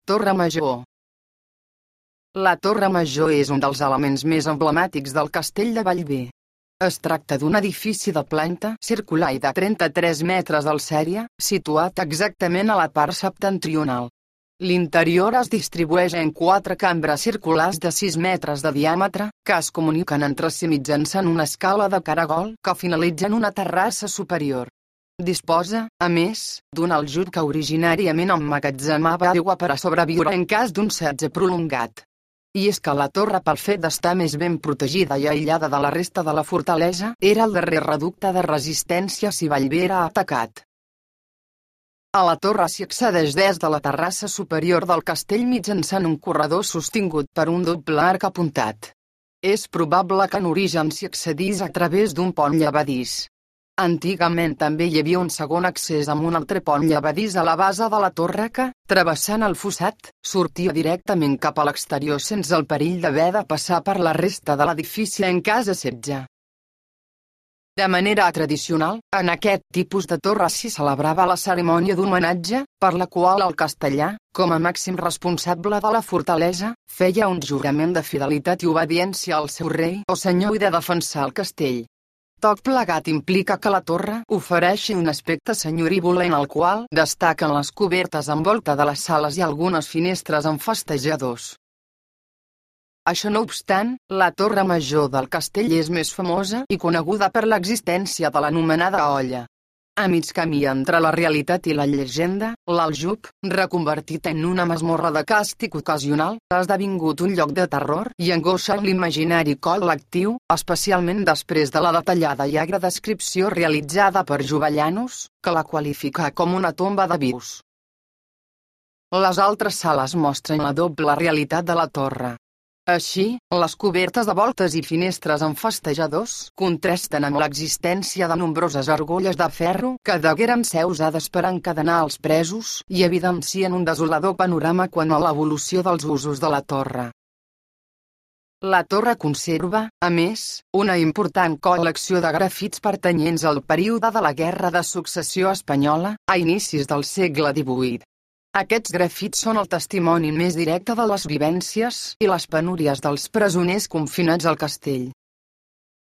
Torre Major. La Torre Major és un dels elements més emblemàtics del castell de Bellver. Es tracta d'un edifici de planta circular i de 33 metres d'alçària, situat exactament a la part septentrional. L'interior es distribueix en 4 cambres circulars de 6 metres de diàmetre, que es comuniquen entre si mitjançant una escala de caragol que finalitza en una terrassa superior. Disposa, a més, d'un aljub que originàriament emmagatzemava aigua per a sobreviure en cas d'un setge prolongat. I és que la torre, pel fet d'estar més ben protegida i aïllada de la resta de la fortalesa, era el darrer reducte de resistència si Bellver era atacat. A la torre s'hi accedeix des de la terrassa superior del castell mitjançant un corredor sostingut per un doble arc apuntat. És probable que en origen s'hi accedís a través d'un pont llevadís. Antigament també hi havia un segon accés amb un altre pont llevadís a la base de la torre que, travessant el fossat, sortia directament cap a l'exterior sense el perill d'haver de passar per la resta de l'edifici en cas de setge. De manera tradicional, en aquest tipus de torre s'hi celebrava la cerimònia d'homenatge, per la qual el castellà, com a màxim responsable de la fortalesa, feia un jurament de fidelitat i obediència al seu rei o senyor i de defensar el castell. Tot plegat implica que la torre ofereixi un aspecte senyorívol en el qual destaquen les cobertes en volta de les sales i algunes finestres amb festejadors. Això no obstant, la torre major del castell és més famosa i coneguda per l'existència de l'anomenada olla. A mig camí entre la realitat i la llegenda, l'aljub, reconvertit en una masmorra de càstig ocasional, ha esdevingut un lloc de terror i angoixa en l'imaginari col·lectiu, especialment després de la detallada i agra descripció realitzada per Jovellanos, que la qualifica com una tomba de vius. Les altres sales mostren la doble realitat de la torre. Així, les cobertes de voltes i finestres amb festejadors contrasten amb l'existència de nombroses argolles de ferro que degueren ser usades per encadenar els presos i evidencien un desolador panorama quant a l'evolució dels usos de la torre. La torre conserva, a més, una important col·lecció de grafits pertanyents al període de la Guerra de Successió Espanyola, a inicis del segle XVIII. Aquests grafits són el testimoni més directe de les vivències i les penúries dels presoners confinats al castell.